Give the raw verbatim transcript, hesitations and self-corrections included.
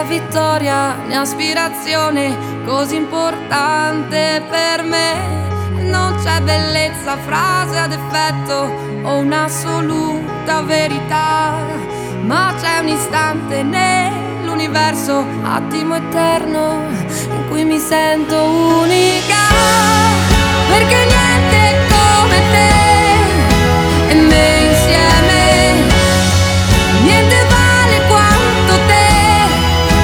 Vittoria, mia aspirazione così importante per me. Non c'è bellezza, frase ad effetto o un'assoluta verità, ma c'è un istante nell'universo, attimo eterno, in cui mi sento unica, perché niente è come te.